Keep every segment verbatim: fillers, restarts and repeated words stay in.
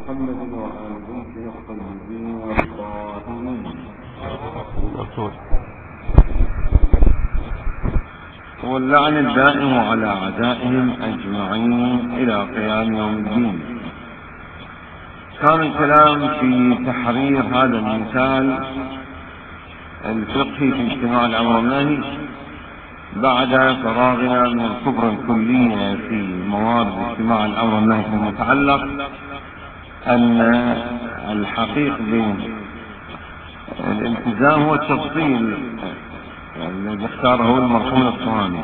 محمد وآل بيته الطيبين الطاهرين واللعن الدائم على أعدائهم أجمعين إلى قيام يوم الدين. كان الكلام في تحرير هذا المثال الفقهي في اجتماع الأمر والنهي بعد فراغنا من الكبرى الكلية في موارد اجتماع الأمر والنهي المتعلق أن الحقيق بالالتزام هو التفصيل الذي اختاره المرحوم الصواني.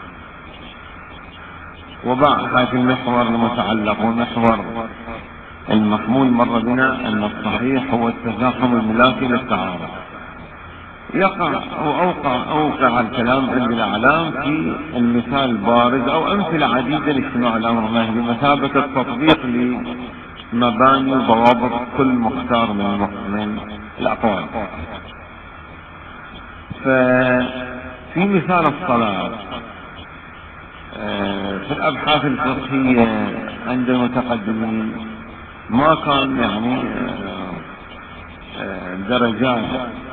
وبعد في المحور المتعلق والمحور المحمول مر بنا أن الصحيح هو التزاحم الملاكي للتعارض. يقع أو أوقع أوقع الكلام عند الأعلام في المثال البارز أو أمثلة عديدة لاجتماع الأمر والنهي بمثابة التطبيق لمباني وضوابط كل مختار من من الأقوال. ففي مثال الصلاة في الأبحاث الفقهية عند المتقدمين ما كان يعني درجات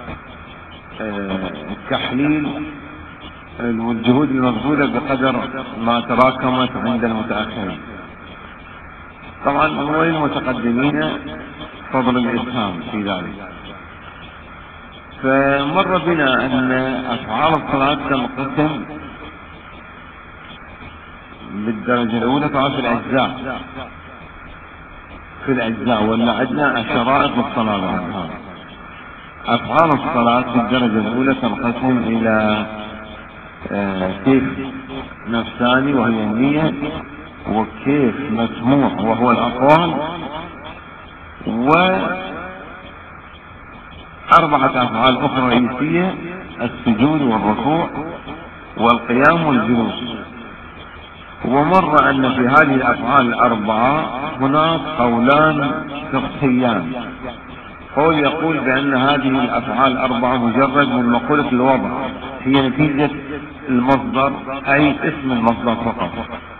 التحليل والجهود المبذولة بقدر ما تراكمت عند المتأخرين. طبعا وللمتقدمين فضل الإسهام في ذلك. فمر بنا أن أفعال الصلاة تنقسم بالدرجة الأولى طبعا في الأجزاء في الأجزاء ولا عندنا شرائط الصلاة بعدها. أفعال الصلاة في الدرجة الأولى تنقسم إلى كيف نفساني وهي النية، وكيف مسموع وهو الأقوال، وأربعة أفعال أخرى رئيسية: السجود والركوع والقيام والجلوس. ومر أن في هذه الأفعال الأربعة هناك قولان فقهيان. قول يقول بأن هذه الأفعال الأربعة مجرد من مقولة الوضع، هي نتيجة المصدر أي اسم المصدر فقط.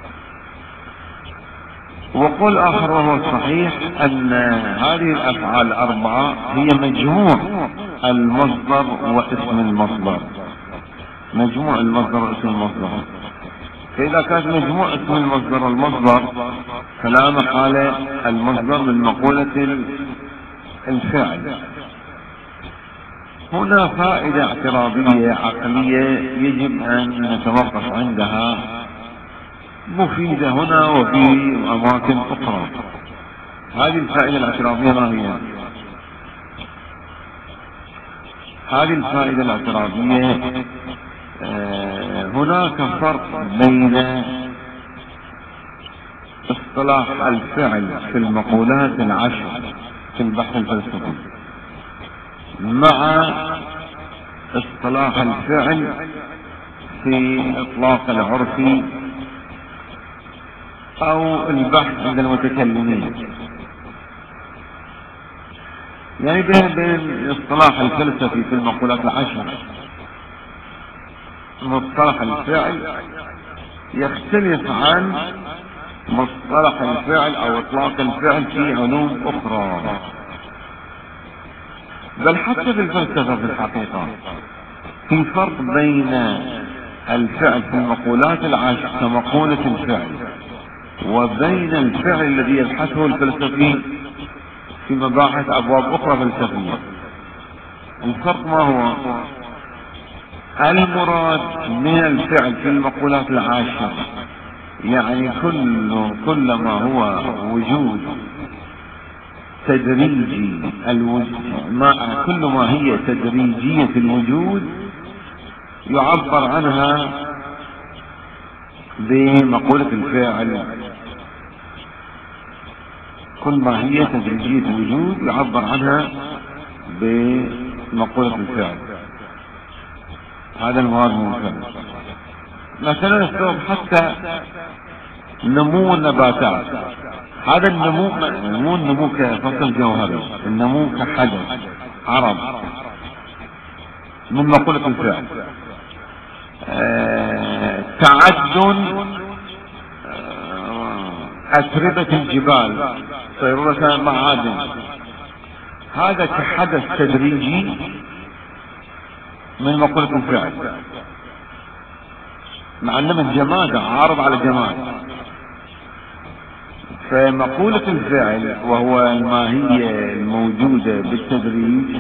وقول آخر وهو الصحيح أن هذه الأفعال الأربعة هي مجموع المصدر واسم المصدر، مجموع المصدر واسم المصدر. فإذا كانت مجموع اسم المصدر والمصدر فلا محالة المصدر من مقولة الفعل. هنا فائدة اعتراضية عقلية يجب أن نتوقف عندها، مفيدة هنا وفي أماكن أخرى. هذه الفائدة الاعتراضية ما هي؟ هذه الفائدة الاعتراضية آه هناك فرق بين اصطلاح الفعل في المقولات العشر في البحث الفلسفي مع اصطلاح الفعل في اطلاق العرفي او البحث عند المتكلمين. يعني بين بين اصطلاح الفلسفي في المقولات العشر مصطلح الفعل يختلف عن مصطلح الفعل او اطلاق الفعل في علوم اخرى، بل حتى في الفلسفة في الحقيقة في فرق بين الفعل في المقولات العشر كمقولة الفعل وبين الفعل الذي يبحثه الفلسفي في مباحث ابواب اخرى فلسفية. الفرق ما هو؟ المراد من الفعل في المقولات العاشرة يعني كل كل ما هو وجود تدريجي، الوجود ما كل ما هي تدريجية في الوجود يعبر عنها بمقولة الفعل. كل ما هي تدريجية الوجود يعبر عنها بمقولة الفعل. هذا المراد من الفعل. مثلا السبب حتى نمو النباتات، هذا النمو مو النمو كفصل جوهري، النمو كحدث عرض من مقولة الفعل. آه تعدد آه أتربة الجبال الصيرورة معادن، هذا كحدث تدريجي من مقولة الفعل، مع انه من جماد عارض على جماد. فمقولة الفعل وهو الماهية الموجودة بالتدريج،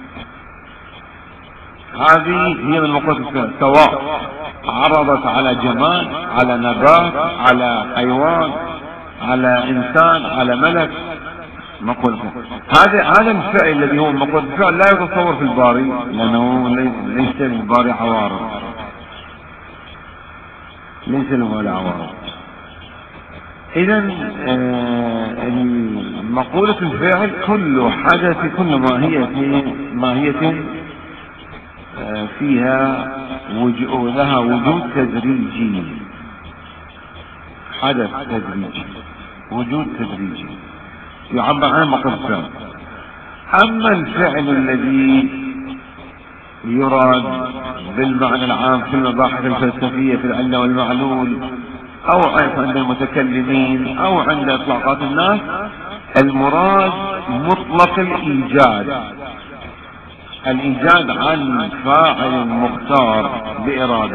هذه هي من مقولة الفعل، سواء عرضت على جماد، على نبات، على حيوان، على انسان، على ملك. مقولة هذا هذا الفعل الذي هو مقولة الفعل لا يتصور في الباري، لانه ليس للباري عوارض، ليس له عوارض. اذا مقولة الفعل كل حدث، كل ماهية ماهية فيها وجود، لها وجود تدريجي، حدث تدريجي، وجود تدريجي يعبر عن مقولة الفعل. اما الفعل الذي يراد بالمعنى العام في المباحث الفلسفية في العلة والمعلول، او عند المتكلمين، او عند اطلاقات الناس، المراد مطلق الايجاد، الايجاد عن فاعل مختار بارادة.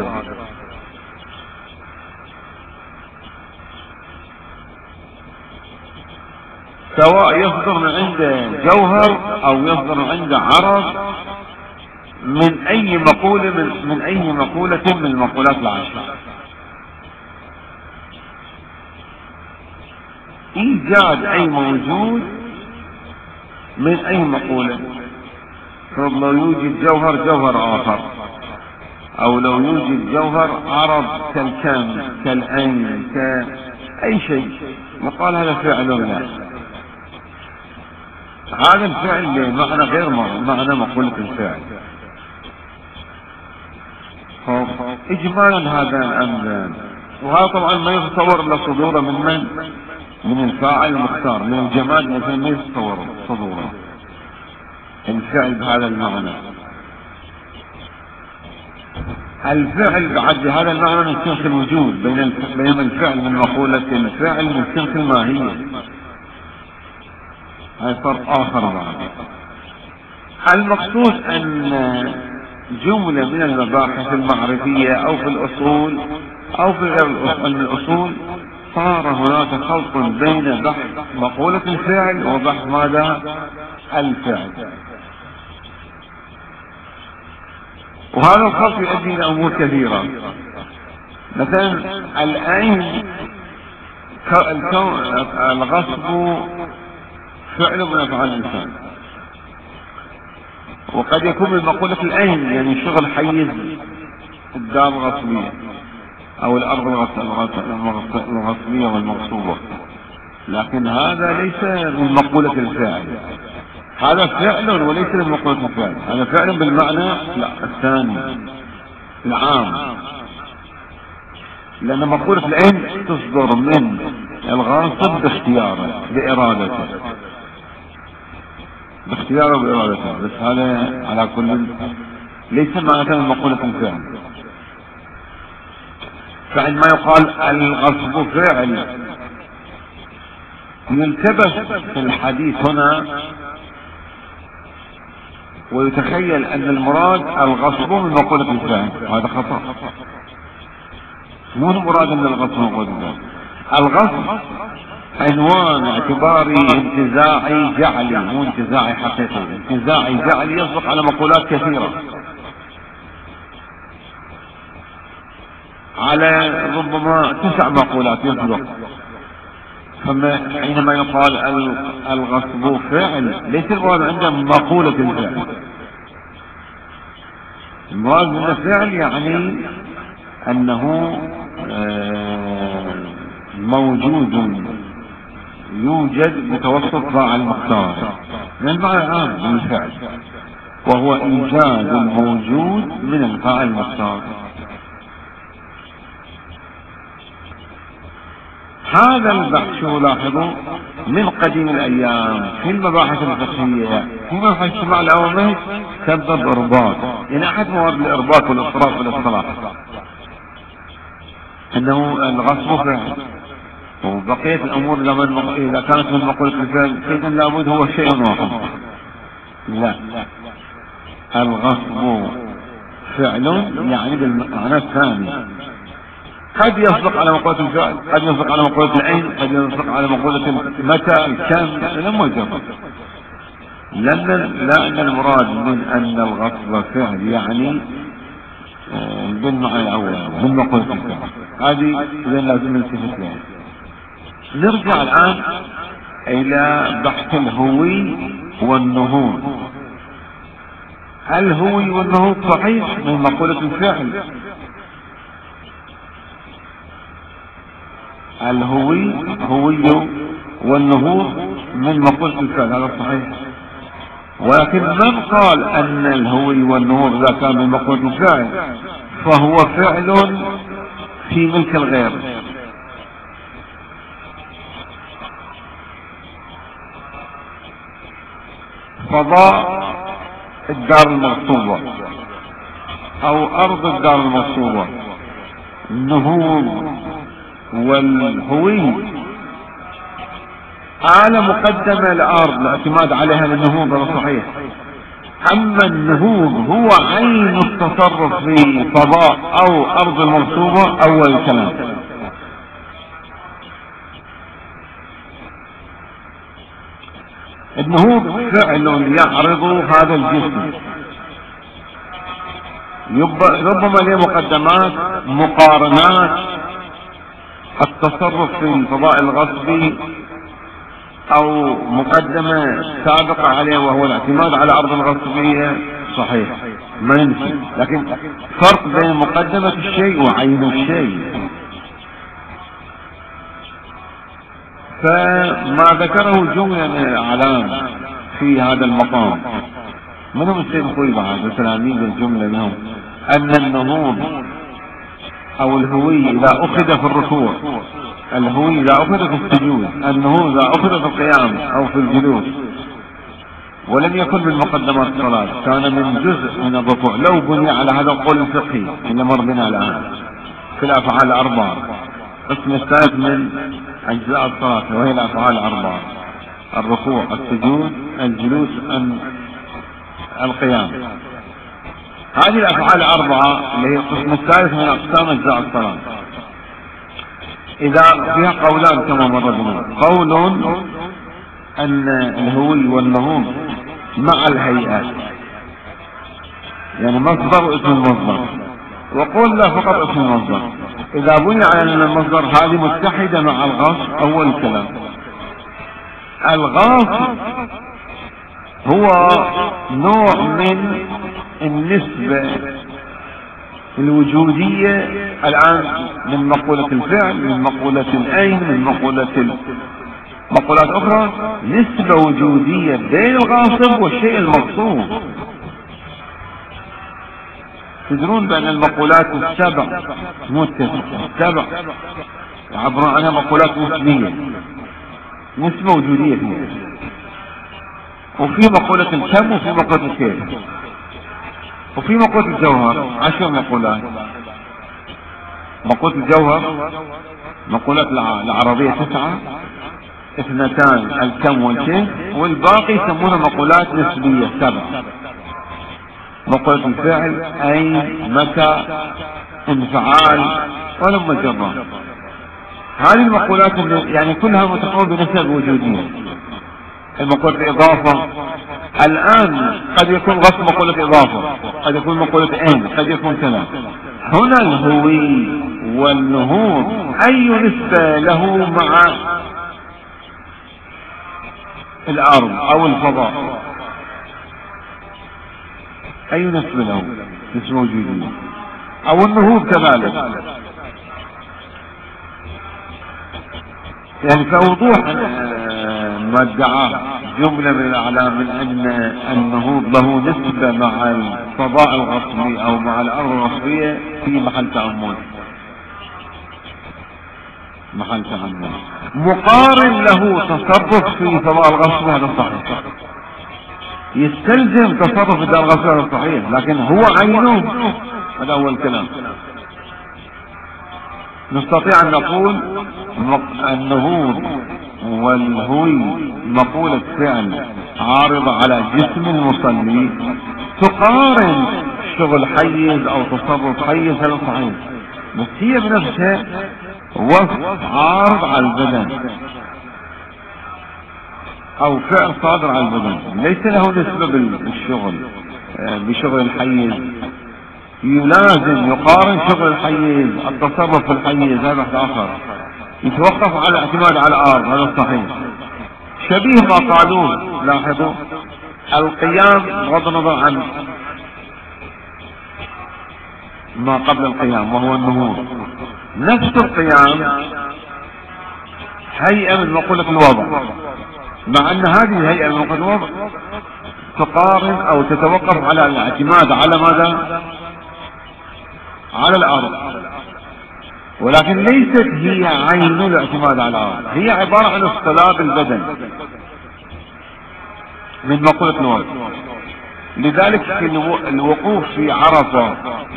سواء يصدر من عند جوهر او يصدر من عند عرض، من اي مقولة من, من اي مقولة من المقولات العشر. ايجاد اي موجود من اي مقولة. لو يوجد جوهر جوهر اخر، او لو يوجد جوهر عرض كالكم كالعين كاي شيء، يقال هذا فعل لا. هذا الفعل بمعنى غير معنى مقولة الفعل. اجمالا هذا الامر، وهذا طبعا ما يتصور الا صدوره من من من الفاعل المختار، من الجماد مثلا ما يتصور صدوره الفعل بهذا المعنى. الفعل بعد بهذا المعنى من سنخ الوجود، بين بين الفعل من مقولة الفعل من سنخ الماهية، هذا فرق اخر بعد. المقصود ان جملة من المباحث المعرفية او في الاصول او في غير الاصول صار هناك خلط بين بحث مقولة الفعل وبحث ماذا؟ الفعل. وهذا الخلط يؤدي الى امور كثيرة. مثلا العين، الغصب فعل من افعال الانسان، وقد يكون من مقولة العين يعني شغل حيز الدار الغصبية او الارض الغصبية والمغصوبة، لكن هذا ليس من مقولة الفعل، هذا فعل وليس من مقولة الفعل. هذا فعل بالمعنى لا الثاني العام، لان مقولة العين تصدر من الغاصب باختياره بارادته، باختياره بارادته، بس هذا على كل ليس معنى من مقولة الفعل. فعندما يقال الغصب فعل، يلتبس في الحديث هنا ويتخيل ان المراد الغصب من مقولة الفعل، هذا خطأ. مو المراد ان الغصب من مقولة الفعل. الغصب عنوان اعتباري انتزاعي جعلي، مو انتزاعي حقيقي، انتزاعي جعلي يصدق على مقولات كثيرة، على ربما تسع مقولات يصدق. فما حينما يقال الغصب فعل، ليس المراد عنده مقولة الفعل، المراد من الفعل يعني انه موجود يوجد متوسط فاعل مختار، من المعنى العام من الفعل، وهو ايجاد الموجود من الفاعل المختار. هذا البحث شو لاحظوا من قديم الايام في المباحث الفقهية، في مبحث اجتماع الاوامر سبب ارباط، يعني احد موارد الارباط والاضطراب في الاصطلاح انه الغصب فعل. وبقية الأمور لما إذا كانت من مقولة الفعل إذن لابد هو شيء واحد. لا، الغصب فعل يعني بالمعنى الثاني، قد يصدق على مقولة الفعل، قد يصدق على مقولة العين، قد يصدق على مقولة متى الكم، لما جرب. لأن لأن المراد من أن الغصب فعل يعني بالمعنى الأول من مقولة الفعل، هذه إذا لازم نلتفت لها. نرجع الآن إلى بحث الهوي والنهوض. الهوي والنهوض صحيح من مقولة الفعل. الهوي هوي والنهوض من مقولة الفعل، هذا صحيح. ولكن من قال أن الهوي والنهوض إذا كان من مقولة الفعل فهو فعل في ملك الغير. فضاء الدار المغصوبة أو أرض الدار المغصوبة، النهوض والهوي آلة مقدمة الأرض الاعتماد عليها للنهوض، هذا صحيح. أما النهوض هو عين التصرف في فضاء أو أرض المغصوبة أول الكلام. النهوض فعل يعرض هذا الجسم، ربما له مقدمات مقارنات، التصرف في الفضاء الغصبي او مقدمة سابقة عليه وهو الاعتماد على ارض الغصبية، صحيح ما ننسي، لكن فرق بين مقدمة الشيء وعين الشيء. فما ذكره جملة من الاعلام في هذا المقام، منهم السيد الخوي بعد وتلاميذ الجملة لهم، ان النهوض او الهوي اذا اخذ في الركوع، الهوي اذا اخذ في السجود، النهوض اذا اخذ في القيام او في الجلوس، ولم يكن من مقدمات الصلاة، كان من جزء من الركوع لو بني على هذا القول الفقهي اللي مر بنا الان في الافعال الاربعة. قسم الثالث من اجزاء الصلاة وهي الافعال الاربعة: الركوع، السجود، الجلوس، القيام. هذه الافعال الاربعة اللي هي القسم الثالث من اقسام اجزاء الصلاة، اذا فيها قولان كما مر بنا: قول ان الهوي والنهوض مع الهيئات، يعني مصدر اسم المصدر، وقول لا فقط اسم المصدر. اذا بني على ان المصدر هذه متحدة مع الغاص اول كلام. الغاص هو نوع من النسبة الوجودية الآن من مقولة الفعل، من مقولة العين، من مقولة مقولات أخرى، نسبة وجودية بين الغاصب والشيء المغصوب. تدرون بأن المقولات السبع متفقة، السبع يعبرون عنها مقولات نسبية، نسبة وجودية فيها. وفي مقولة الكم وفي مقولة الكيف وفي مقولة الجوهر، عشر مقولات. مقولة الجوهر مقولات العربية تسعة، اثنتان الكم والكيف، والباقي يسمونها مقولات نسبية سبع: مقولة الفعل، أين، متى، انفعال، ولما جرى. هذه المقولات يعني كلها متقومة بنسب وجودية. المقولة الإضافة الآن قد يكون غصب مقولة إضافة، قد يكون مقولة أين، قد يكون كذا. هنا الهوي والنهوض أي نسبة له مع الأرض أو الفضاء؟ أي نسبة له؟ نسبة وجودية. أو النهوض كذلك. يعني كوضوح ما ادعاه جملة من الأعلام من أن النهوض له نسبة مع الفضاء الغصبي أو مع الأرض الغصبية في محل تأمل، محل تأمل مقارن له تصرف في فضاء الغصب، هذا صحيح، يستلزم تصرف في الدار الغصبية، هذا صحيح، لكن هو عينه، هذا أول كلام. نستطيع أن نقول النهوض والهوي مقولة فعل عارضة على جسم المصلي، تقارن شغل حيز او تصرف حيز، هذا صحيح، بس هي بنفسها وصف عارض على البدن او فعل صادر على البدن، ليس له نسبة بالشغل بشغل الحيز. يلازم يقارن شغل الحيز، التصرف في الحيز، هذا بحث اخر، يتوقف على الاعتماد على الارض، هذا صحيح. شبيه ما قالوه، لاحظوا القيام بغض النظر عن ما قبل القيام وهو النهوض، نفس القيام هيئة من مقولة الوضع، مع ان هذه الهيئة من مقولة الوضع تقارن او تتوقف على الاعتماد على ماذا؟ على الارض، ولكن ليست هي عين الاعتماد على الارض، هي عبارة عن اصطلاب البدن من مقولة الوضع. لذلك في الوقوف في عرفة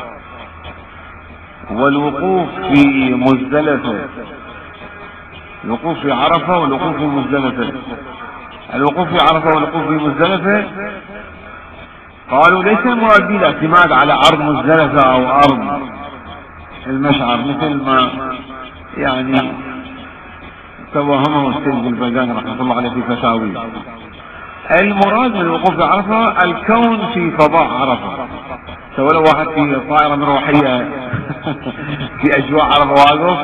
والوقوف في مزدلفة، الوقوف في عرفة والوقوف في مزدلفة، الوقوف في عرفة والوقوف في مزدلفة قالوا ليس المراد به الاعتماد على ارض مزدلفة او ارض المشعر، مثل ما يعني توهمه السيد البيجاني رحمه الله عليه في فتاوي. المراد من الوقوف في عرفة الكون في فضاء عرفة، سواء لو واحد في طائرة مروحية في اجواء عرفة واقف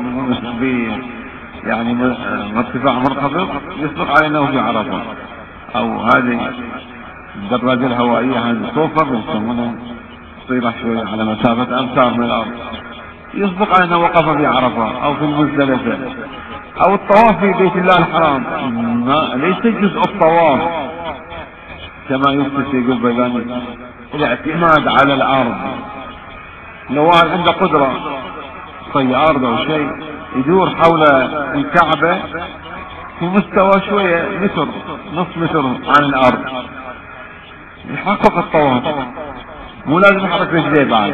يعني مرتفع منخفض يصدق على انه في عرفة، او هذه الدراجة الهوائية هذه السوفر يسمونها طيرة شوية على مسافة امتار من الارض، يصدق على انه وقف في عرفة او في المزدلفة، او الطواف في بيت الله الحرام، ما ليس جزء الطواف كما يفتش يقول بيجاني الاعتماد على الارض. لو واحد عنده قدرة طيارة او شيء يدور حول الكعبة في مستوى شوية متر نص متر عن الارض يحقق الطواف، مو لازم يحرك رجليه بعد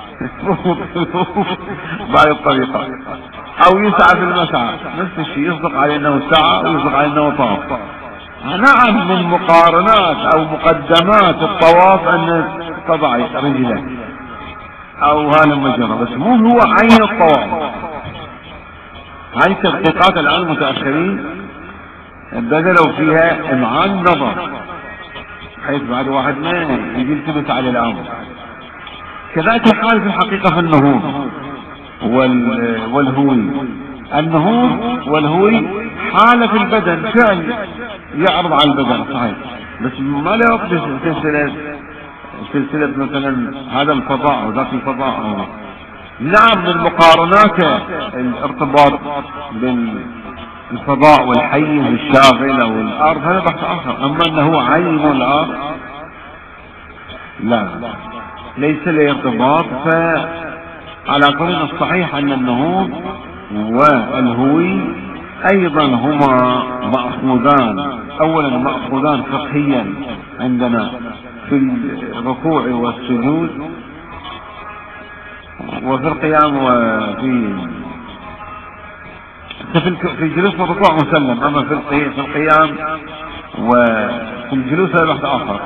بعد الطريقة، او يسعى في المسعى نفس الشيء، يصدق عليه انه سعى ويصدق عليه انه طاف. نعم من مقارنات او مقدمات الطواف ان تضع رجلك او هذا المجرى، بس مو هو عين الطواف. هاي التدقيقات الان المتأخرين بذلوا فيها امعان نظر، حيث بعد واحد ما يجي يلتبس على الامر. كذلك الحال في الحقيقة في النهوض والهوي، النهوض والهوي حالة في البدن، فعل يعرض على البدن صحيح، بس ما له وقت سلسلة سلسلة مثلا هذا الفضاء وذاك الفضاء. نعم من مقارنات الارتباط بين الفضاء والحيز الشاغل او الارض هذا بحث اخر، اما انه عين الارض لا ليس له ارتباط. فعلى كل الصحيح ان النهوض والهوي ايضا هما مأخوذان، اولا مأخوذان فقهيا عندنا في الركوع والسجود وفي القيام وفي في الجلوس والركوع مسلم، اما في القيام وفي الجلوس هذا بحث اخر.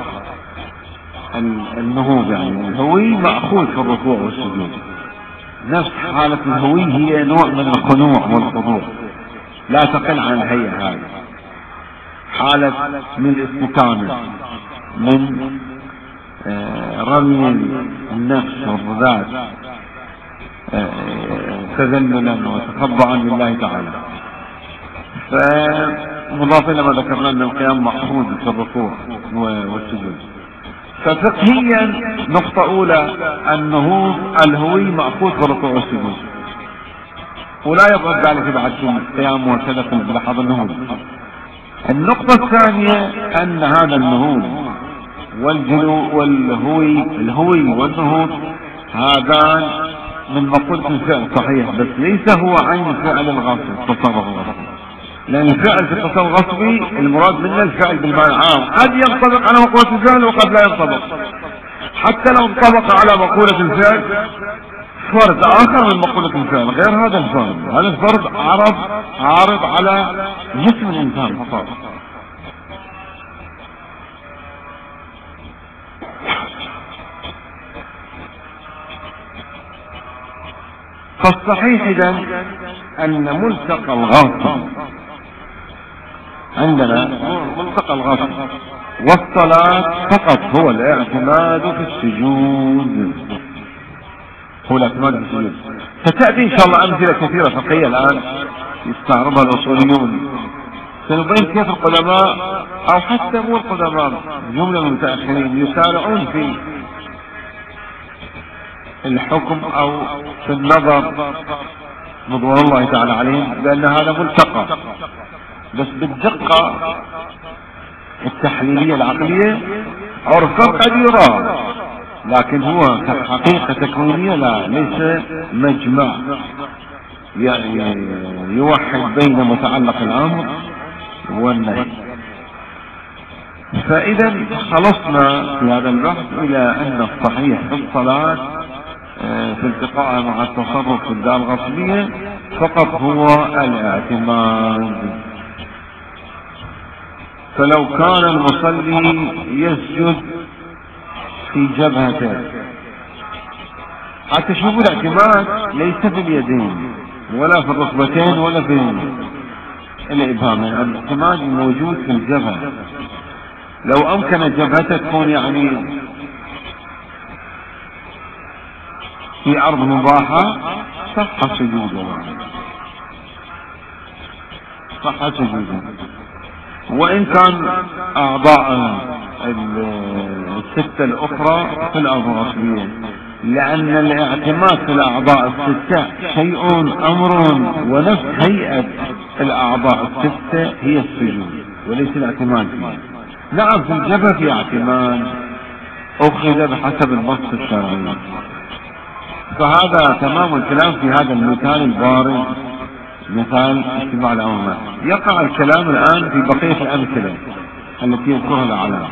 النهوض يعني الهوي مأخوذ في الركوع والسجود، نفس حالة الهوي هي نوع من الخنوع والخضوع، لا تقل عن الهيئة هذه، حالة من الاستكانة، من آه رمي النفس والذات آه تذللا وتخضعا لله تعالى. فمضاف الى ما ذكرنا ان القيام مأخوذ في الركوع والسجود. ففقهيا نقطة اولى النهوض الهوي مأخوذ في الركوع والسجود، ولا يبقى ذلك بعد في القيام وكذا في لحظة النهوض. النقطة الثانية ان هذا النهوض والجلو والهوي الهوي والنهوض هذان من مقولة الفعل صحيح، بس ليس هو عين فعل الغصب التصرف الغصبي، لأن الفعل في التصرف الغصبي المراد منه الفعل بالمعنى العام، قد ينطبق على مقولة الفعل وقد لا ينطبق. حتى لو انطبق على مقولة الفعل فرد آخر من مقولة الفعل غير هذا الفرد. هذا الفرد عرض عارض على جسم الإنسان فقط. فالصحيح إذن أن ملتقى الغاصب عندنا ملتقى الغاصب والصلاة فقط هو الاعتماد في السجود، هو الاعتماد في السجود. ستأتي إن شاء الله أمثلة كثيرة فقهية الآن يستعرضها الأصوليون، سنبين كيف القدماء أو حتى مو القدماء جملة من المتأخرين يسارعون في الحكم أو في النظر رضوان الله تعالى عليهم بأن هذا ملتقى، بس بالدقة التحليلية العقلية عرفا قد يرى، لكن هو كحقيقة تكوينية لا، ليس مجمع يوحد بين متعلق الأمر والنهي. فإذا خلصنا في هذا البحث إلى أن الصحيح في الصلاة في التقاء مع التصرف في الدار الغصبية فقط هو الاعتماد. فلو كان المصلي يسجد في جبهته، حتى شوفوا الاعتماد ليس في اليدين ولا في الركبتين ولا في الإبهام، يعني الاعتماد موجود في الجبهة. لو أمكن جبهته تكون يعني في أرض مباحة صح سجوده، صح سجوده. وإن كان أعضاء الستة الأخرى في الأرض الغصبية، لأن الاعتماد في الأعضاء الستة شيء أمر ونفس هيئة الأعضاء الستة هي السجود وليس الاعتماد فيها. نعم في الجبهة في اعتماد أخذ بحسب النص الشرعي. فهذا تمام الكلام في هذا المثال البارز، مثال اجتماع الأمة. يقع الكلام الآن في بقية الأمثلة التي يذكرها العلماء.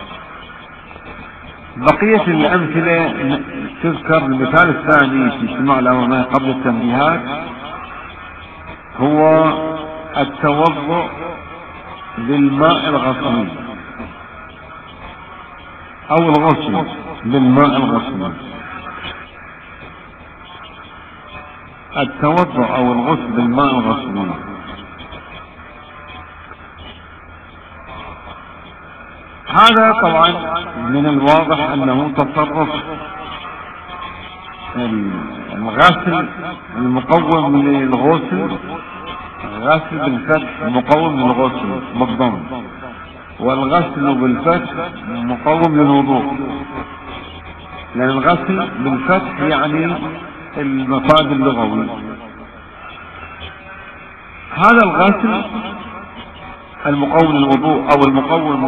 بقية الأمثلة تذكر. المثال الثاني في اجتماع الأمة قبل التنبيهات هو التوضؤ بالماء الغصبي أو الغسل بالماء الغصبي. التوضؤ أو الغسل بالماء الغصبي هذا طبعا من الواضح أنه تصرف الغسل المقوم للغسل، غسل بالفتح مقوم للغسل بالضم، والغسل بالفتح مقوم للوضوء، لأن الغسل بالفتح يعني المفاد اللغوي. هذا الغسل المقوم للوضوء أو المقوم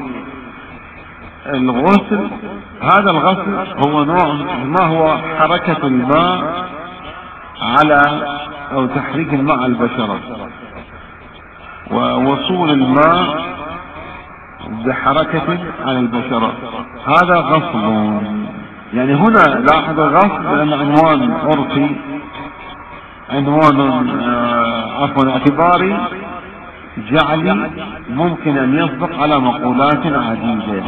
للغسل، هذا الغسل هو نوع ما هو حركة الماء على أو تحريك الماء على البشرة ووصول الماء بحركة على البشرة، هذا غسل. يعني هنا لاحظ الغسل لأن عنوان عرفي، عنوان عفوا اعتباري جعلي ممكن أن يصدق على مقولات عديدة.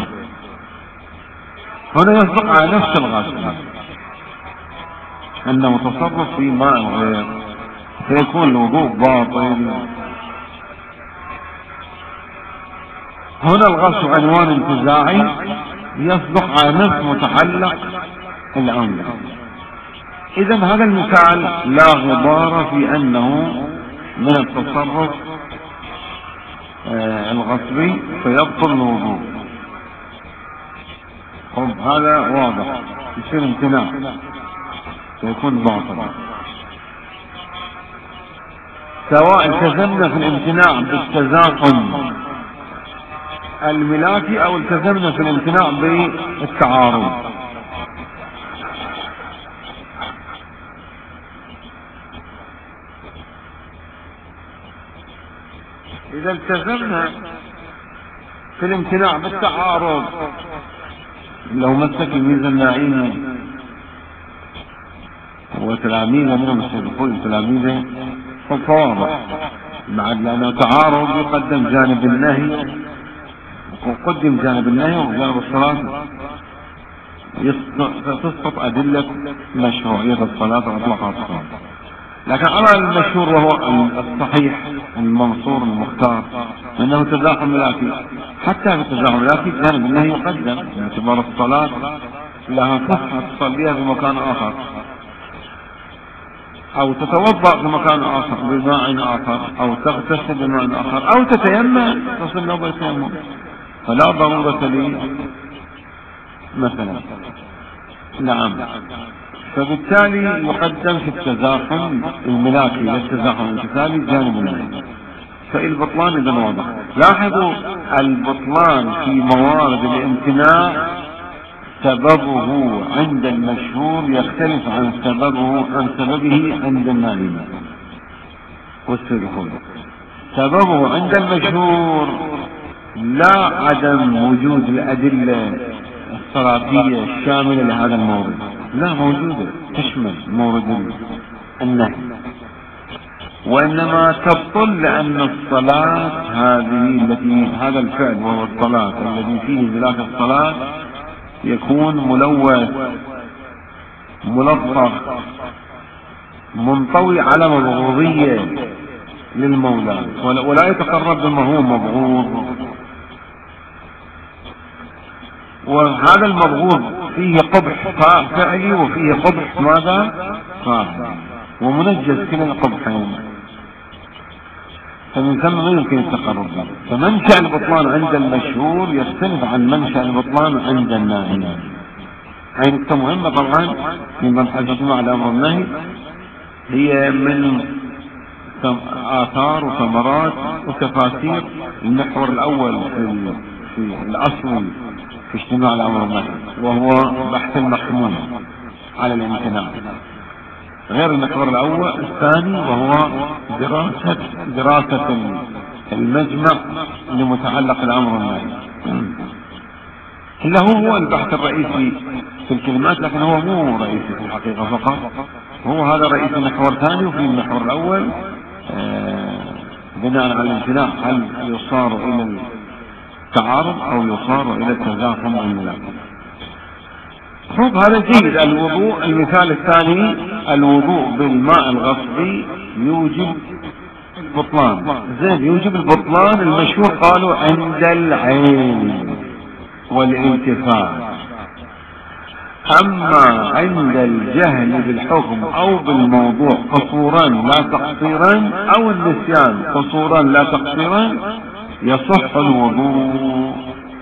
هنا يصدق على نفس الغسل أنه تصرف في ماء غير، فيكون الوضوء باطل. هنا الغسل عنوان انتزاعي يصدق على نفس متعلق الأمر. إذن هذا المثال لا غبار في أنه من التصرف آه الغصبي فيبطل الوضوء. طب هذا واضح، يصير امتناع فيكون باطل، سواء التزمنا في الامتناع بالتزاحم الملاكي او التزمنا في الامتناع بالتعارض. اذا التزمنا في الامتناع بالتعارض، لو مسك الميزة الناعمة وتلاميذه منهم السيد الخوي تلاميذه فواضح بعد، لأنه تعارض يقدم جانب النهي وقدم جانب النهي وجانب الصلاة تسقط أدلة مشروعية الصلاة وإطلاقها الصلاة. لكن أرى المشهور وهو الصحيح المنصور المختار أنه تزاحم ملاكي، حتى في التزاحم ملاكي جانب النهي يقدم باعتبار الصلاة لها صحة تصليها في مكان آخر، أو تتوضأ في مكان آخر بماء آخر، أو تغتسل بماء آخر، أو تتيمم تصل له بالتيمم، فلا ضرورة لي مثلا. نعم. فبالتالي يقدم في التزاحم الملاكي للتزاحم الانتقالي جانب النهي. فالبطلان إذا واضح. لاحظوا البطلان في موارد الامتناع سببه عند المشهور يختلف عن سببه عن سببه عند النائم والسيد. سببه عند المشهور لا عدم وجود الأدلة الصلاتية الشاملة لهذا المورد، لا موجودة تشمل مورد النهي، وإنما تبطل لأن الصلاة هذه التي هذا الفعل وهو الصلاة الذي فيه ذلك الصلاة يكون ملوث ملطخ منطوي على مبغوضية للمولى، ولا يتقرب بما هو مبغوض، وهذا المبغوض فيه قبح فعلي وفيه قبح ماذا؟ فاعلي، ومنجز كلا القبحين، فمن ثم ما يمكن التقرب به. فمنشأ البطلان عند المشهور يختلف عن منشأ البطلان عند الناهي. هاي نقطة مهمة طبعا في مبحث مع الأمر النهي، هي من آثار وثمرات وتفاسير المحور الأول في, في الأصل في اجتماع الأمر النهي، وهو بحث المحمول على الامتناع، غير المحور الأول الثاني وهو دراسة دراسة المجمع لمتعلق الأمر النهي، اللي هو هو البحث الرئيسي في الكلمات، لكن هو مو رئيسي في الحقيقة فقط، هو هذا رئيس المحور الثاني. وفي المحور الأول آه بناء على الامتناع هل يصار إلى التعارض أو يصار إلى التزاحم والملاك. خذ هذا جيد. الوضوء المثال الثاني، الوضوء بالماء الغصبي يوجب البطلان. زين، يوجب البطلان المشهور قالوا عند العين والانتفاع، اما عند الجهل بالحكم او بالموضوع قصورا لا تقصيرا او النسيان قصورا لا تقصيرا يصح الوضوء.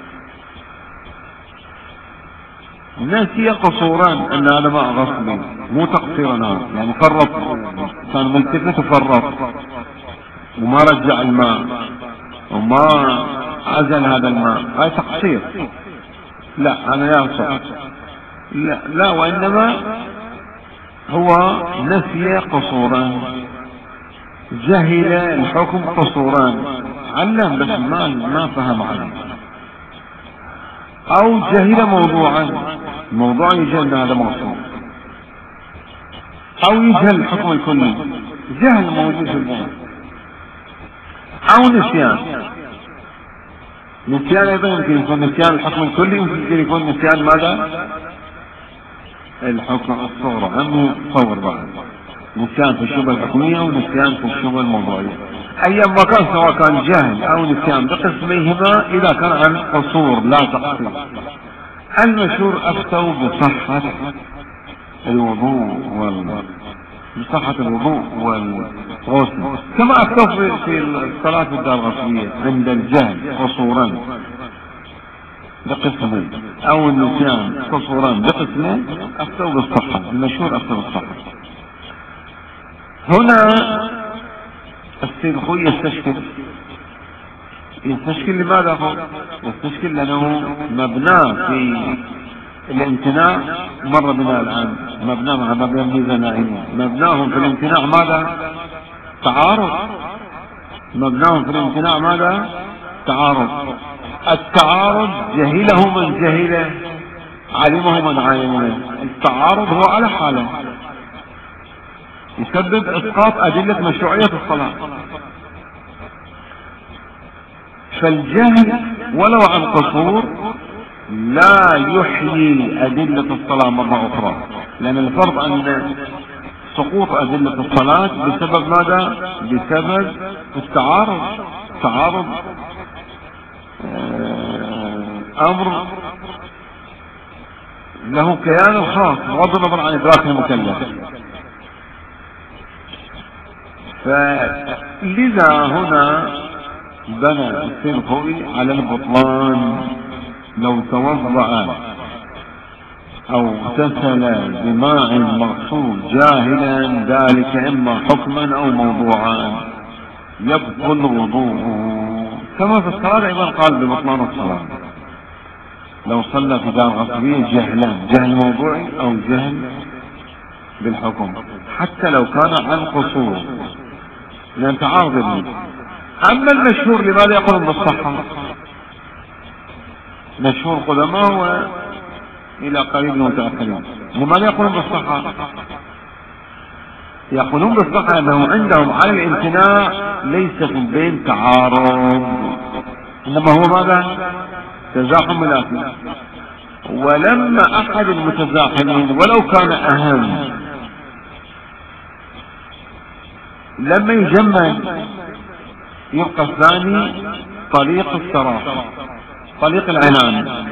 نسي قصورا ان هذا ماء غصبي مو تقصيرا، يعني فرط، كان ملتفت وفرط وما رجع الماء وما عزل هذا الماء، هاي تقصير، لا انا يصح، لا لا وانما هو نسي قصورا، جهل الحكم قصورا، علم بس ما ما فهم عنه، او جهل موضوعا، موضوع يجهل هذا موضوع، او يجهل الحكم الكلي، جهل موجود في الموضوع، او نسيان. نسيان ايضا يمكن يكون نسيان الحكم الكلي، يمكن يكون نسيان ماذا؟ الحكم الصغرى، هم صور بعض، نسيان في الشبهة الحكمية ونسيان في الشبهة الموضوعية، ايام ما كان، سواء كان جهل او نسيان بقسميهما اذا كان عن قصور لا تقصير. المشهور افتوا بصحة الوضوء وال بصحة الوضوء والغسل، كما افتوا في الصلاة في الدار الغسلية عند الجهل قصورا بقسمين او النسيان قصورا بقسمين، افتوا بالصحة. المشهور افتوا بالصحة. هنا السيد خوي يستشكل يستشكل لماذا هو يستشكل؟ لانه مبناه في الامتناع، مر بنا الان مبناه مع مبنى الميزة نائمة، مبناهم في الامتناع ماذا؟ تعارض. مبناهم في الامتناع ماذا؟ تعارض. التعارض جهله من جهله، علمه من علمه. التعارض هو على حاله، يسبب اسقاط ادلة مشروعية الصلاة. فالجهل ولو عن قصور لا يحيي ادلة الصلاة مرة اخرى، لان الفرض ان سقوط ادلة الصلاة بسبب ماذا؟ بسبب التعارض. تعارض امر له كيان خاص بغض النظر عن ادراك المكلف. فلذا هنا بنى السيرخوي على البطلان. لو توضأ او اغتسل بماء مغسول جاهلا ذلك اما حكما او موضوعا يبطل وضوءه، كما في الصلاة ايضا قال ببطلان الصلاة. لو صلى في دار غصبية جهلا، جهل موضوعي او جهل بالحكم، حتى لو كان عن قصور، لان تعارض ابني. اما المشهور لماذا يقولون بالصحة؟ مشهور قدماء والى قريب متأخرين لماذا يقولون بالصحة؟ يقولون بالصحة انه عندهم على الامتناع ليس في البين تعارض، انما هو ماذا؟ تزاحم ملازم. ولما احد المتزاحمين ولو كان اهم لما يجمل يبقى الثاني طريق الصراحة، طريق العنان،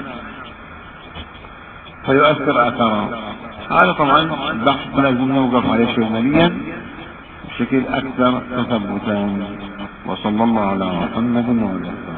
فيؤثر اثره. هذا طبعا بحث لازم نوقف عليه شماليا بشكل اكثر تثبتا. وصلى الله على محمد وعلى اله.